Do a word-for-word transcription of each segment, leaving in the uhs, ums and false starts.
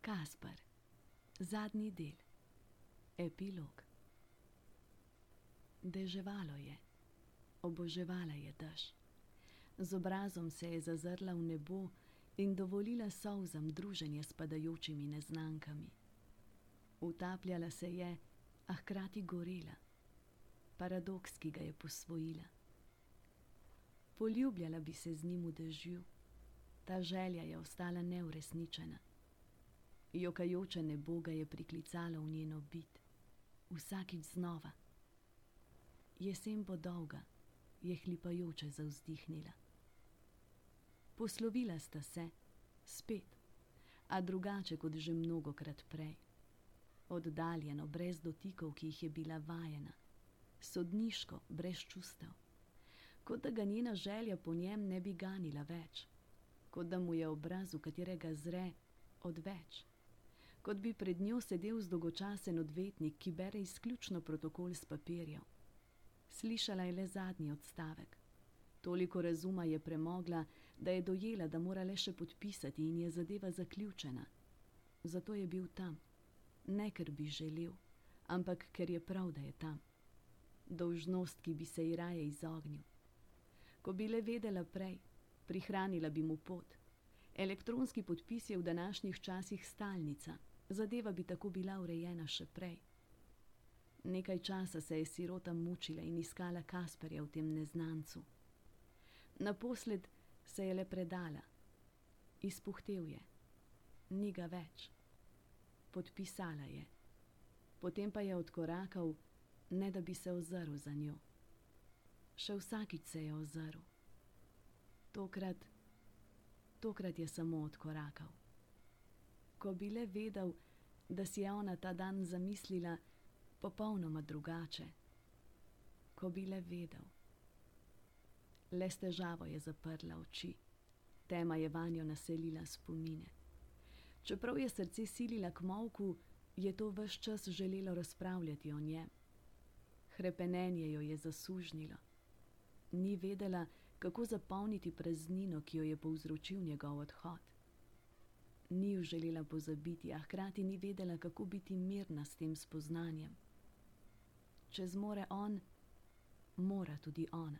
Kaspar, zadnji del, epilog. Deževalo je, oboževala je dež. Z obrazom se je zazrla v nebo in dovolila solzam druženje s padajočimi neznankami. Utapljala se je, a hkrati gorela. Paradoks, ki ga je posvojila. Poljubljala bi se z njim v dežju, ta želja je ostala neuresničena. Jokajoče nebo ga je priklicalo v njeno bit, vsakič znova. Jesen bo dolga, je hlipajoče zavzdihnila. Poslovila sta se, spet, a drugače kot že mnogokrat prej. Oddaljeno, brez dotikov, ki jih je bila vajena, sodniško, brez čustev. Kot da ga njena želja po njem ne bi ganila več, kot da mu je obraz, v katerega zre, odveč. Kot bi pred njo sedel zdolgočasen odvetnik, ki bere izključno protokol s papirjev. Slišala je le zadnji odstavek. Toliko razuma je premogla, da je dojela, da mora le še podpisati in je zadeva zaključena. Zato je bil tam. Ne, ker bi želel, ampak ker je prav, da je tam. Dolžnost, ki bi se ji raje izognil. Ko bi le vedela prej, prihranila bi mu pot. Elektronski podpis je v današnjih časih stalnica. Zadeva bi tako bila urejena še prej. Nekaj časa se je sirota mučila in iskala Kasparja v tem neznancu. Naposled se je le predala. Izpuhtel je. Ni ga več. Podpisala je. Potem pa je odkorakal, ne da bi se ozrl za njo. Še vsakič se je ozrl. Tokrat, tokrat je samo odkorakal. Ko bi le vedel, da si je ona ta dan zamislila popolnoma drugače. Ko bi le vedel. Le s težavo je zaprla oči. Tema je vanjo naselila spomine. Čeprav je srce silila k molku, je to ves čas želelo razpravljati o njem. Hrepenenje jo je zasužnilo. Ni vedela, kako zapolniti praznino, ki jo je povzročil njegov odhod. Ni jo želela pozabiti, a hkrati ni vedela, kako biti mirna s tem spoznanjem. Če zmore on, mora tudi ona.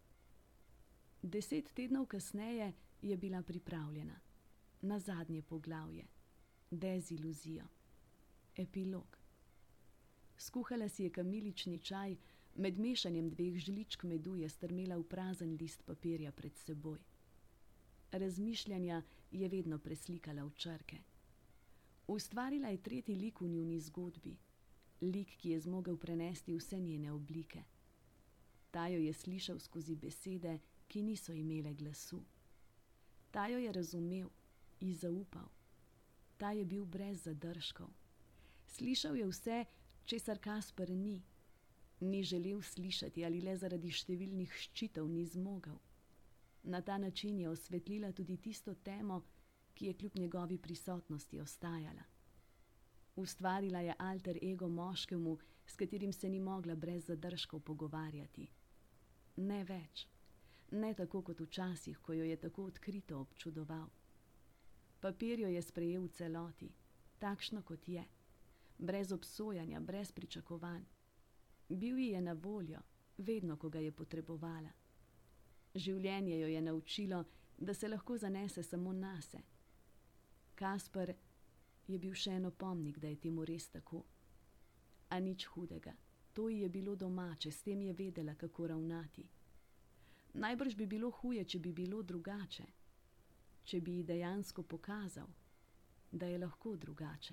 Deset tednov kasneje je bila pripravljena. Na zadnje poglavje. Deziluzijo. Epilog. Skuhala si je kamilični čaj, med mešanjem dveh žličk medu je strmela v prazen list papirja pred seboj. Razmišljanja je vedno preslikala v črke. Ustvarila je tretji lik v njuni zgodbi. Lik, ki je zmogel prenesti vse njene oblike. Ta jo je slišal skozi besede, ki niso imele glasu. Ta jo je razumel, ji zaupal. Ta je bil brez zadržkov. Slišal je vse, česar Kaspar ni. Ni želel slišati ali le zaradi številnih ščitov ni zmogel. Na ta način je osvetlila tudi tisto temo, ki je kljub njegovi prisotnosti ostajala. Ustvarila je alter ego moškemu, s katerim se ni mogla brez zadržkov pogovarjati. Ne več. Ne tako kot včasih, ko jo je tako odkrito občudoval. Papir jo je sprejel v celoti, takšno kot je. Brez obsojanja, brez pričakovanj. Bil ji je na voljo, vedno, ko ga je potrebovala. Življenje jo je naučilo, da se lahko zanese samo nase. Kaspar je bil še en opomnik, da je temu res tako. A nič hudega, to ji je bilo domače, s tem je vedela, kako ravnati. Najbrž bi bilo huje, če bi bilo drugače. Če bi ji dejansko pokazal, da je lahko drugače.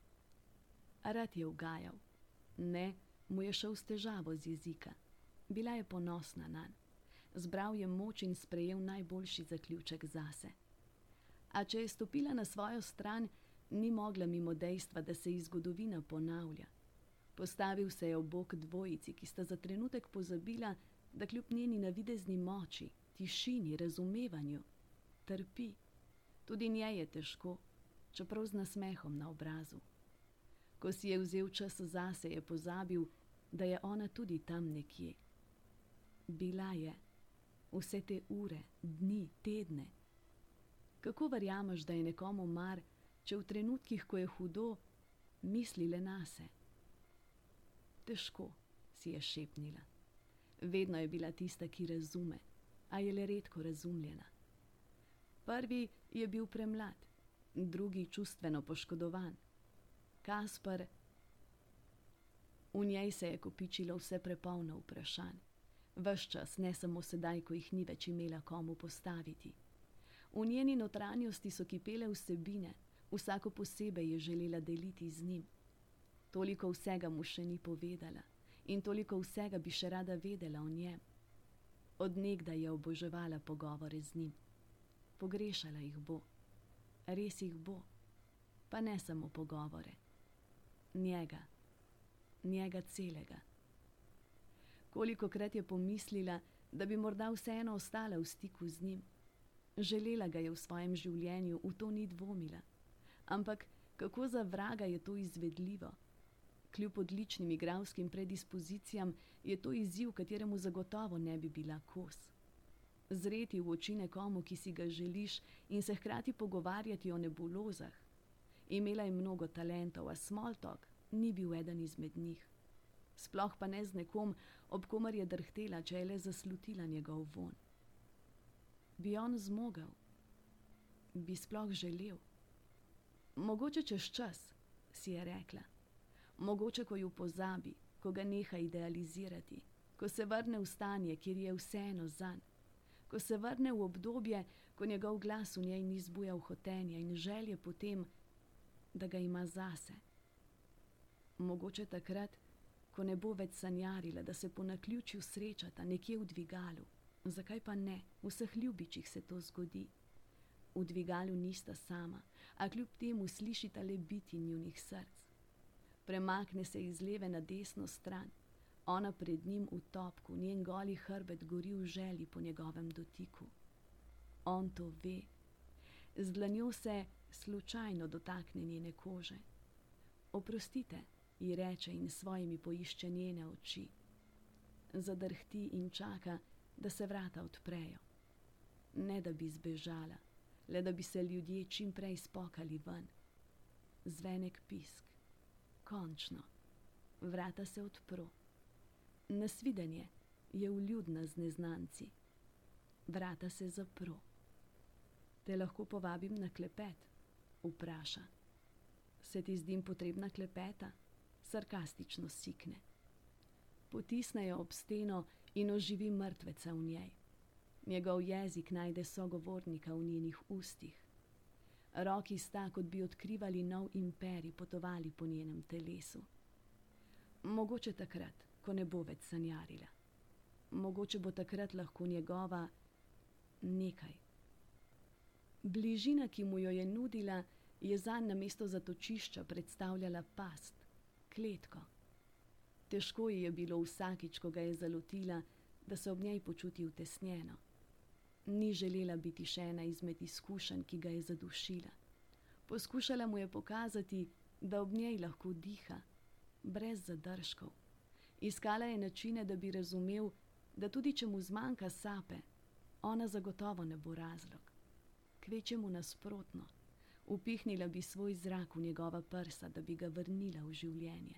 A rad je ugajal. Ne, mu je šel s težavo z jezika. Bila je ponosna nanj. Zbral je moč in sprejel najboljši zaključek zase. A če je stopila na svojo stran, ni mogla mimo dejstva, da se ji zgodovina ponavlja. Postavil se je ob bok dvojici, ki sta za trenutek pozabila, da kljub njeni navidezni moči, tišini, razumevanju, trpi. Tudi njej je težko, čeprav z nasmehom na obrazu. Ko si je vzel čas zase, je pozabil, da je ona tudi tam nekje. Bila je. Vse te ure, dni, tedne. Kako verjameš, da je nekomu mar, če v trenutkih, ko je hudo, misli le nase. Težko, si je šepnila. Vedno je bila tista, ki razume, a je le redko razumljena. Prvi je bil premlad, drugi čustveno poškodovan. Kaspar, v njej se je kopičilo vse prepolno vprašanj. Ves čas, ne samo sedaj, ko jih ni več imela komu postaviti. V njeni notranjosti so kipele vsebine, vsako posebej je želela deliti z njim. Toliko vsega mu še ni povedala in toliko vsega bi še rada vedela o njem. Od nekdaj je oboževala pogovore z njim. Pogrešala jih bo, res jih bo, pa ne samo pogovore. Njega, njega celega. Kolikokrat je pomislila, da bi morda vseeno ostala v stiku z njim. Želela ga je v svojem življenju, v to ni dvomila. Ampak kako za vraga je to izvedljivo? Kljub odličnim igralskim predispozicijam je to izziv, kateremu zagotovo ne bi bila kos. Zreti v oči nekomu, ki si ga želiš, in se hkrati pogovarjati o nebulozah. Imela je mnogo talentov, a Smoltok ni bil eden izmed njih. Sploh pa ne z nekom, ob komer je drhtela, če je le zaslutila njegov vonj. Bi on zmogel? Bi sploh želel? Mogoče čez čas, si je rekla. Mogoče, ko ju pozabi, ko ga neha idealizirati, ko se vrne v stanje, kjer je vseeno zanj, ko se vrne v obdobje, ko njegov glas v njej ni zbujal hotenja in želje potem, da ga ima zase. Mogoče takrat, ko ne bo več sanjarila, da se po naključju srečata nekje v dvigalu. Zakaj pa ne? V vseh ljubičih se to zgodi. V dvigalu nista sama, a kljub temu slišita le biti njunih src. Premakne se iz leve na desno stran, ona pred njim v topku, njen goli hrbet gori v želji po njegovem dotiku. On to ve. Z dlanjo se slučajno dotakne njene kože. Oprostite, ji reče in svojimi poišče njene oči. Zadrhti in čaka, da se vrata odprejo. Ne da bi zbežala, le da bi se ljudje čim prej spokali ven. Zvenek pisk. Končno. Vrata se odpro. Nasvidenje je vljudna z neznanci. Vrata se zapro. Te lahko povabim na klepet? Vpraša. Se ti zdim potrebna klepeta? Sarkastično sikne. Potisne jo ob steno in oživi mrtveca v njej. Njegov jezik najde sogovornika v njenih ustih. Roki sta, kot bi odkrivali nov imperij, potovali po njenem telesu. Mogoče takrat, ko ne bo več sanjarila. Mogoče bo takrat lahko njegova nekaj. Bližina, ki mu jo je nudila, je zanj namesto zatočišča predstavljala past, kletko. Težko ji je bilo vsakič, ko ga je zalotila, da se ob njej počuti utesnjeno. Ni želela biti še ena izmed izkušenj, ki ga je zadušila. Poskušala mu je pokazati, da ob njej lahko diha, brez zadržkov. Iskala je načine, da bi razumel, da tudi če mu zmanjka sape, ona zagotovo ne bo razlog. Kvečemu nasprotno, upihnila bi svoj zrak v njegova prsa, da bi ga vrnila v življenje.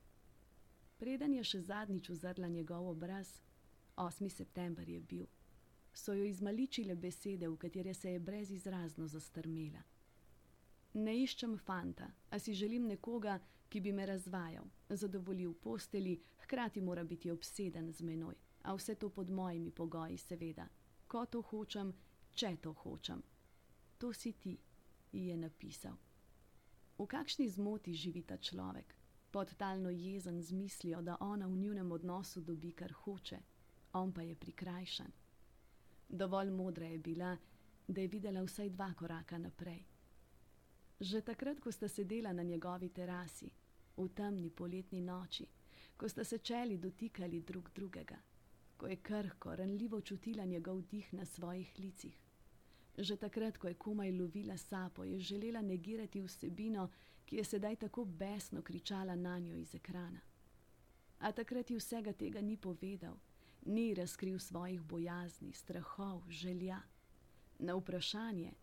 Preden je še zadnjič uzrla njegov obraz, osmi september je bil, so jo izmaličile besede, v katere se je brezizrazno zastrmela. Ne iščem fanta, a si želim nekoga, ki bi me razvajal, zadovoljil posteli, hkrati mora biti obseden z menoj, a vse to pod mojimi pogoji seveda. Ko to hočem, če to hočem. To si ti, ji je napisal. V kakšni zmoti živi ta človek, podtalno jezen z mislijo, da ona v njunem odnosu dobi, kar hoče, on pa je prikrajšan. Dovolj modra je bila, da je videla vsaj dva koraka naprej. Že takrat, ko sta sedela na njegovi terasi, v temni poletni noči, ko sta se čeli dotikali drug drugega, ko je krhko, ranljivo čutila njegov dih na svojih licih. Že takrat, ko je komaj lovila sapo, je želela negirati vsebino, ki je sedaj tako besno kričala nanjo iz ekrana. A takrat ji vsega tega ni povedal, ni razkril svojih bojazni, strahov, želja. Na vprašanje,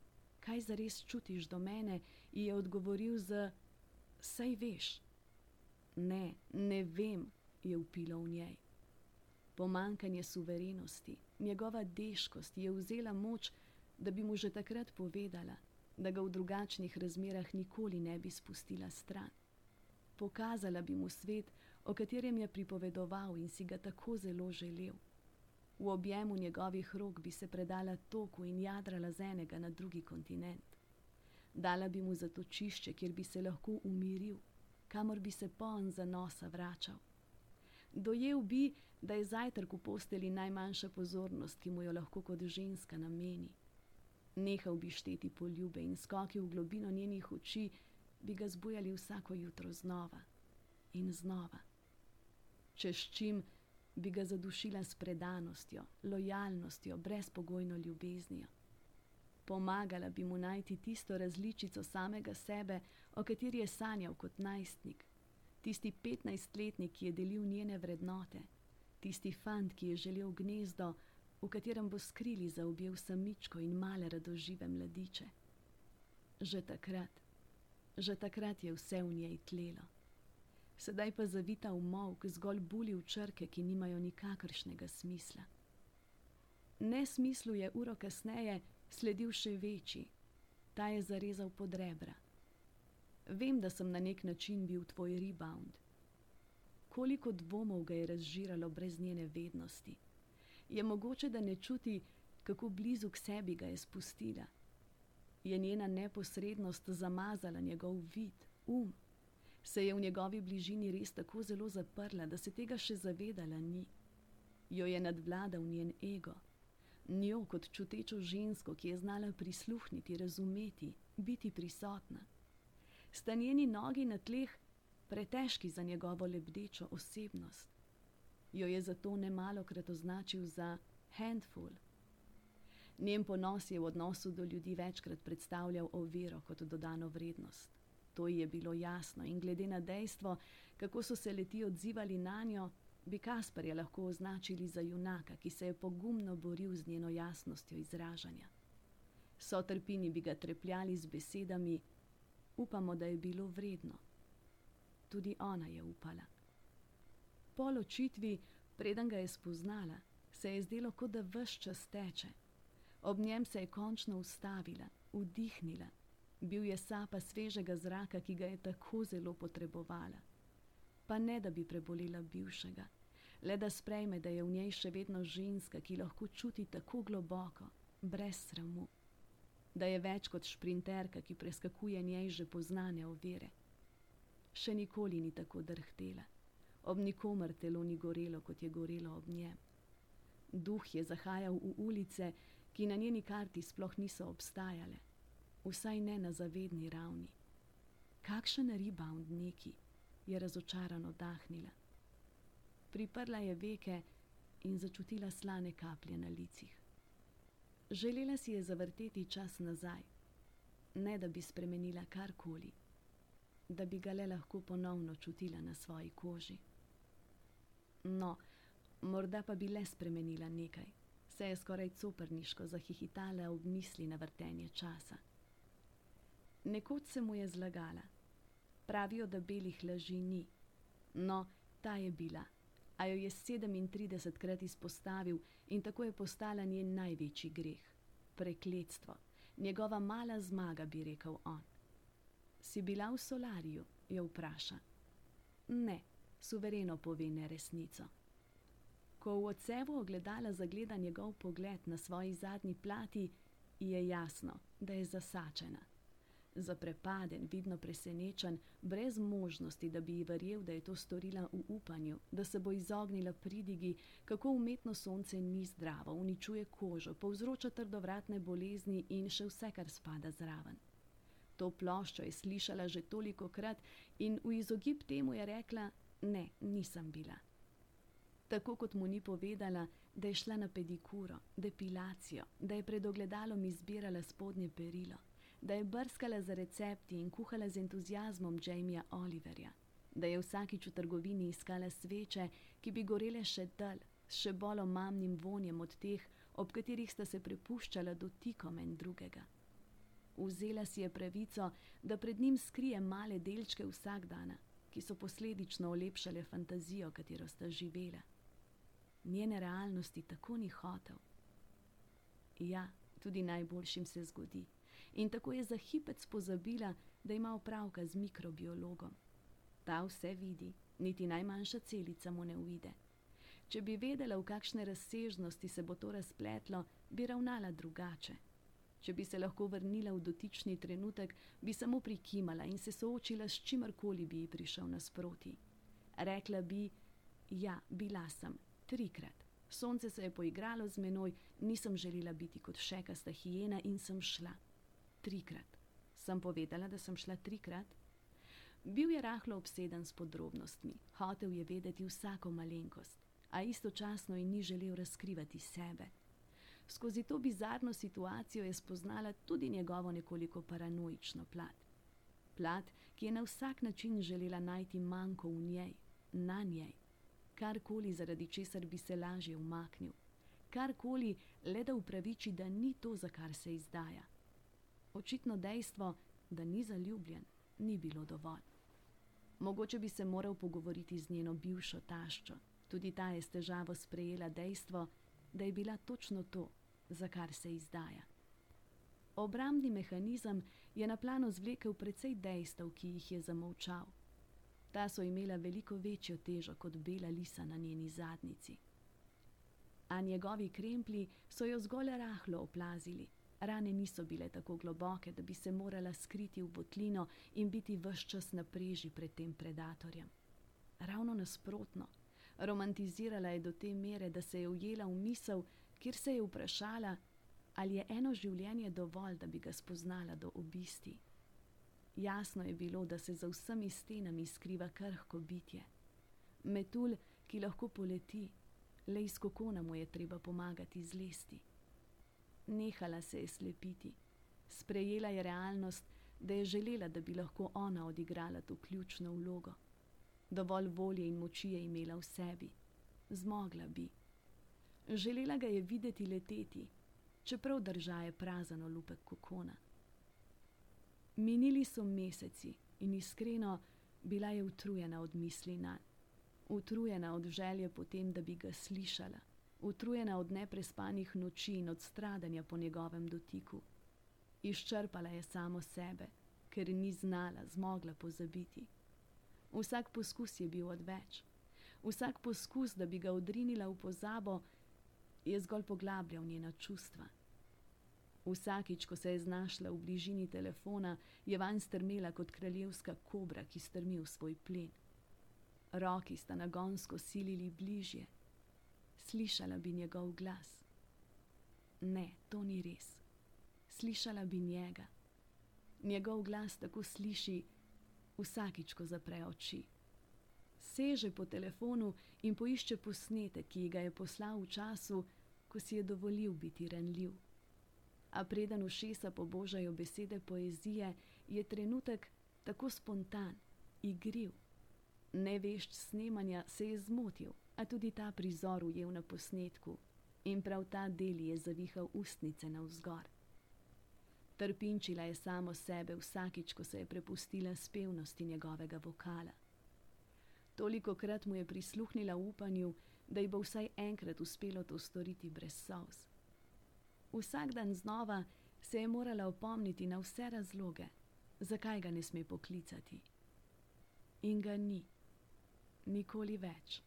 kaj zares čutiš do mene, ji je odgovoril z: Saj veš. Ne, ne vem, je vpilo v njej. Pomanjkanje suverenosti, njegova deškost je vzela moč, da bi mu že takrat povedala, da ga v drugačnih razmerah nikoli ne bi spustila stran. Pokazala bi mu svet, o katerem je pripovedoval in si ga tako zelo želel. V objemu njegovih rok bi se predala toku in jadrala z enega na drugi kontinent. Dala bi mu zatočišče, kjer bi se lahko umiril, kamor bi se poln zanosa vračal. Dojel bi, da je zajtrk v posteli najmanjša pozornost, ki mu jo lahko kot ženska nameni. Nehal bi šteti poljube in skoki v globino njenih oči bi ga zbujali vsako jutro znova in znova. Čez čim bi ga zadušila s predanostjo, lojalnostjo, brezpogojno ljubeznijo. Pomagala bi mu najti tisto različico samega sebe, o kateri je sanjal kot najstnik, tisti petnajstletnik, ki je delil njene vrednote, tisti fant, ki je želel gnezdo, v katerem bo skrili zaobjel samičko in male radožive mladiče. Že takrat, že takrat je vse v njej tlelo. Sedaj pa zavita v molk, zgolj buli v črke, ki nimajo nikakršnega smisla. Nesmislu je uro kasneje sledil še večji, ta je zarezal pod rebra. Vem, da sem na nek način bil tvoj rebound. Koliko dvomov ga je razžiralo brez njene vednosti. Je mogoče, da ne čuti, kako blizu k sebi ga je spustila. Je njena neposrednost zamazala njegov vid, um. Se je v njegovi bližini res tako zelo zaprla, da se tega še zavedala ni. Jo je nadvladal njen ego. Njo kot čutečo žensko, ki je znala prisluhniti, razumeti, biti prisotna. Sta njeni nogi na tleh pretežki za njegovo lebdečo osebnost. Jo je zato nemalokrat označil za handful. Njen ponos je v odnosu do ljudi večkrat predstavljal oviro kot dodano vrednost. To ji je bilo jasno in glede na dejstvo, kako so se leti odzivali nanjo, bi Kasparja lahko označili za junaka, ki se je pogumno boril z njeno jasnostjo izražanja. Sotrpini bi ga trepljali z besedami: upamo, da je bilo vredno. Tudi ona je upala. Po ločitvi, preden ga je spoznala, se je zdelo, kot da ves čas teče. Ob njem se je končno ustavila, vdihnila. Bil je sapa svežega zraka, ki ga je tako zelo potrebovala. Pa ne, da bi prebolela bivšega, le da sprejme, da je v njej še vedno ženska, ki lahko čuti tako globoko, brez sramu. Da je več kot šprinterka, ki preskakuje njej že poznane ovire. Še nikoli ni tako drhtela. Ob nikomer telo ni gorelo, kot je gorelo ob njem. Duh je zahajal v ulice, ki na njeni karti sploh niso obstajale. Vsaj ne na zavedni ravni. Kakšen rebound neki, je razočarano dahnila. Priprla je veke in začutila slane kaplje na licih. Želela si je zavrteti čas nazaj, ne da bi spremenila karkoli, da bi ga le lahko ponovno čutila na svoji koži. No, morda pa bi le spremenila nekaj, se je skoraj coprniško zahihitala ob misli na vrtenje časa. Nekoč se mu je zlagala. Pravijo, da belih laži ni. No, ta je bila, a jo je sedemintridesetkrat izpostavil in tako je postala njen največji greh. Prekletstvo. Njegova mala zmaga, bi rekel on. Si bila v solariju, jo vpraša. Ne, suvereno pove neresnico. Ko v odsevu ogledala zagleda njegov pogled na svoji zadnji plati, je jasno, da je zasačena. Zaprepaden, vidno presenečen, brez možnosti, da bi ji verjel, da je to storila v upanju, da se bo izognila pridigi, kako umetno sonce ni zdravo, uničuje kožo, povzroča trdovratne bolezni in še vse, kar spada zraven. To ploščo je slišala že tolikokrat in v izogib temu je rekla: ne, nisem bila. Tako kot mu ni povedala, da je šla na pedikuro, depilacijo, da je pred ogledalom izbirala spodnje perilo, da je brskala za recepti in kuhala z entuziazmom Jamieja Oliverja, da je vsakič v trgovini iskala sveče, ki bi gorele še dalj, s še bolj omamnim vonjem od teh, ob katerih sta se prepuščala dotikom en drugega. Vzela si je pravico, da pred njim skrije male delčke vsakdana, ki so posledično olepšale fantazijo, katero sta živela. Njene realnosti tako ni hotel. Ja, tudi najboljšim se zgodi. In tako je za hipec pozabila, da ima opravka z mikrobiologom. Ta vse vidi, niti najmanjša celica mu ne uide. Če bi vedela, v kakšne razsežnosti se bo to razpletlo, bi ravnala drugače. Če bi se lahko vrnila v dotični trenutek, bi samo prikimala in se soočila s čimarkoli bi ji prišel nasproti. Rekla bi, ja, bila sem, trikrat. Sonce se je poigralo z menoj, nisem želela biti kot šekasta hijena in sem šla. Trikrat. Sem povedala, da sem šla trikrat? Bil je rahlo obseden s podrobnostmi, hotel je vedeti vsako malenkost, a istočasno ji ni želel razkrivati sebe. Skozi to bizarno situacijo je spoznala tudi njegovo nekoliko paranoično plat. Plat, ki je na vsak način želela najti manko v njej, na njej. Karkoli, zaradi česar bi se lažje umaknil. Karkoli, le da upraviči, da ni to, za kar se izdaja. Očitno dejstvo, da ni zaljubljen, ni bilo dovolj. Mogoče bi se moral pogovoriti z njeno bivšo taščo. Tudi ta je s težavo sprejela dejstvo, da je bila točno to, za kar se izdaja. Obrambni mehanizem je na plano zvlekel precej dejstev, ki jih je zamolčal. Ta so imela veliko večjo težo kot bela lisa na njeni zadnjici. A njegovi kremplji so jo zgolj rahlo oplazili. Rane niso bile tako globoke, da bi se morala skriti v votlino in biti ves čas na preži pred tem predatorjem. Ravno nasprotno. Romantizirala je do te mere, da se je ujela v misel, kjer se je vprašala, ali je eno življenje dovolj, da bi ga spoznala do obisti. Jasno je bilo, da se za vsemi stenami skriva krhko bitje. Metulj, ki lahko poleti, le iz kokona mu je treba pomagati zlesti. Nehala se je slepiti. Sprejela je realnost, da je želela, da bi lahko ona odigrala to ključno vlogo. Dovolj volje in moči je imela v sebi. Zmogla bi. Želela ga je videti leteti, čeprav drža je prazen olupek kokona. Minili so meseci in iskreno bila je utrujena od misli nanj. Utrujena od želje potem, da bi ga slišala. Utrujena od neprespanih noči in od stradanja po njegovem dotiku. Izčrpala je samo sebe, ker ni znala, zmogla pozabiti. Vsak poskus je bil odveč. Vsak poskus, da bi ga odrinila v pozabo, je zgolj poglabljal njena čustva. Vsakič, ko se je znašla v bližini telefona, je vanj strmela kot kraljevska kobra, ki strmi v svoj plen. Roki sta nagonsko silili bližje. Slišala bi njegov glas. Ne, to ni res. Slišala bi njega. Njegov glas tako sliši vsakič, ko zapre oči. Seže po telefonu in poišče posnetek, ki ga je poslal v času, ko si je dovolil biti ranljiv. A preden ušesa pobožajo besede poezije, je trenutek tako spontan, igriv. Nevešč snemanja se je zmotil, a tudi ta prizor ujel na posnetku in prav ta del je zavihal ustnice navzgor. Trpinčila je samo sebe vsakič, ko se je prepustila spevnosti njegovega vokala. Tolikokrat mu je prisluhnila v upanju, da ji bo vsaj enkrat uspelo to storiti brez solz. Vsak dan znova se je morala opomniti na vse razloge, zakaj ga ne sme poklicati. In ga ni. Nikoli več.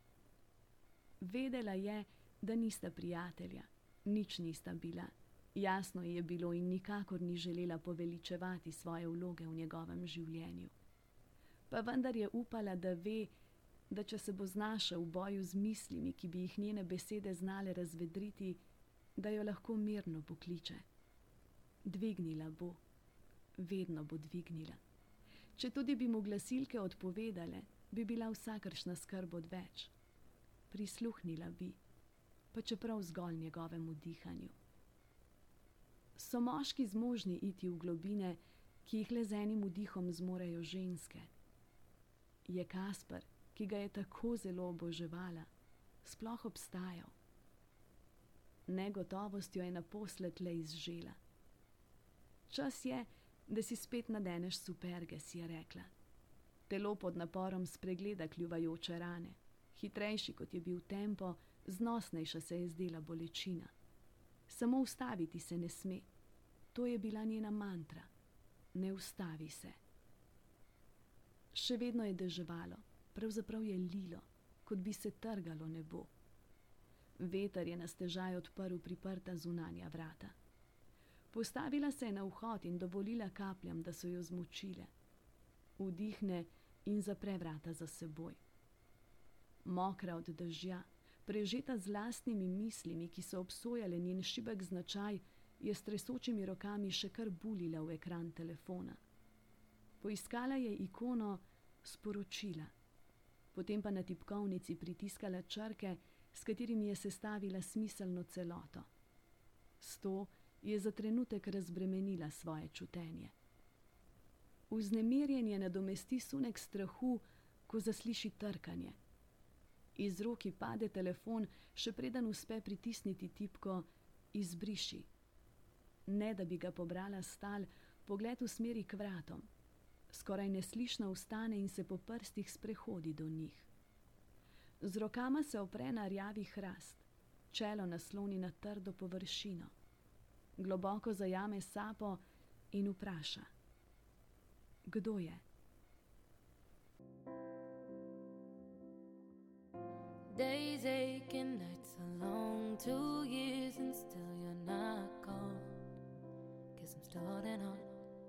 Vedela je, da nista prijatelja, nič nista bila. Jasno je bilo in nikakor ni želela poveličevati svoje vloge v njegovem življenju. Pa vendar je upala, da ve, da če se bo znašel v boju z mislimi, ki bi jih njene besede znale razvedriti, da jo lahko mirno pokliče. Dvignila bo. Vedno bo dvignila. Če tudi bi mu glasilke odpovedale, bi bila vsakršna skrb odveč. Prisluhnila bi, pa čeprav zgolj njegovemu dihanju. So moški zmožni iti v globine, ki jih le z enim vdihom zmorejo ženske. Je Kaspar, ki ga je tako zelo oboževala, sploh obstajal. Negotovostjo je naposled le izžela. Čas je, Da si spet nadeneš superge, si je rekla. Telo pod naporom spregleda kljuvajoče rane. Hitrejši, kot je bil tempo, znosnejša se je zdela bolečina. Samo ustaviti se ne sme. To je bila njena mantra. Ne ustavi se. Še vedno je deževalo, pravzaprav je lilo, kot bi se trgalo nebo. Veter je na stežaj odprl priprta zunanja vrata. Postavila se je na vhod in dovolila kapljam, da so jo zmočile. Vdihne in zapre vrata za seboj. Mokra od dežja, prežeta z lastnimi mislimi, ki so obsojale njen šibek značaj, je s tresočimi rokami še kar bulila v ekran telefona. Poiskala je ikono sporočila, potem pa na tipkovnici pritiskala črke, s katerimi je sestavila smiselno celoto. S to je za trenutek razbremenila svoje čutenje. Vznemirjenje nadomesti sunek strahu, ko zasliši trkanje. Iz roki pade telefon, še preden uspe pritisniti tipko izbriši. Ne, da bi ga pobrala stal, pogled usmeri k vratom. Skoraj neslišno vstane in se po prstih sprehodi do njih. Z rokama se opre na rjavi hrast, čelo nasloni na trdo površino. Globoko zajame sapo in vpraša: Kdo je? Days aching, nights are long, two years and still you're not gone. Guess I'm starting on.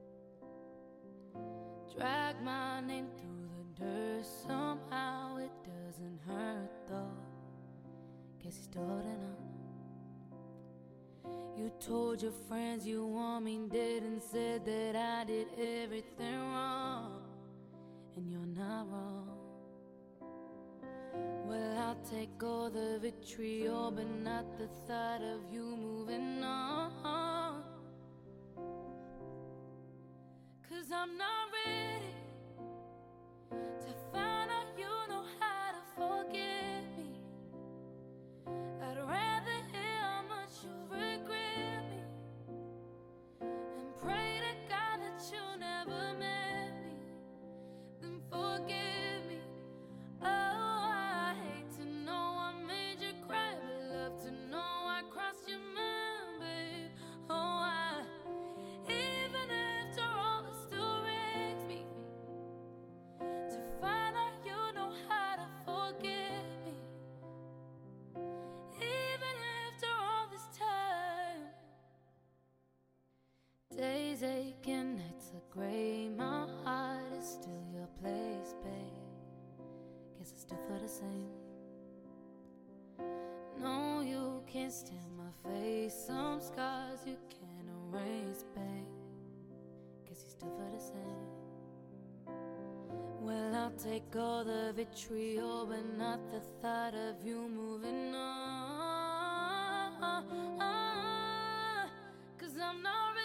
Drag my name through the dirt, somehow it doesn't hurt though. Guess you're starting on. You told your friends you want me dead and said that I did everything wrong, and you're not wrong. Well, I'll take all the vitriol, but not the thought of you moving on. 'Cause I'm not ready to find out you know how to forget me. I'd rather hear how much you regret me and pray to God that you never met me, then forgive me. Oh, I hate to know I made you cry, but love to know I crossed your mind, babe. Oh, I, even after all, it still wrecks me to find out you know how to forget me. Even after all this time, days aching, nights are gray, my heart is still your place, babe. Guess I still feel the same. No, you can't stand my face, some scars you can't erase, babe. Guess you still feel the same. Well, I'll take all the vitriol, but not the thought of you moving on. 'Cause I'm not ready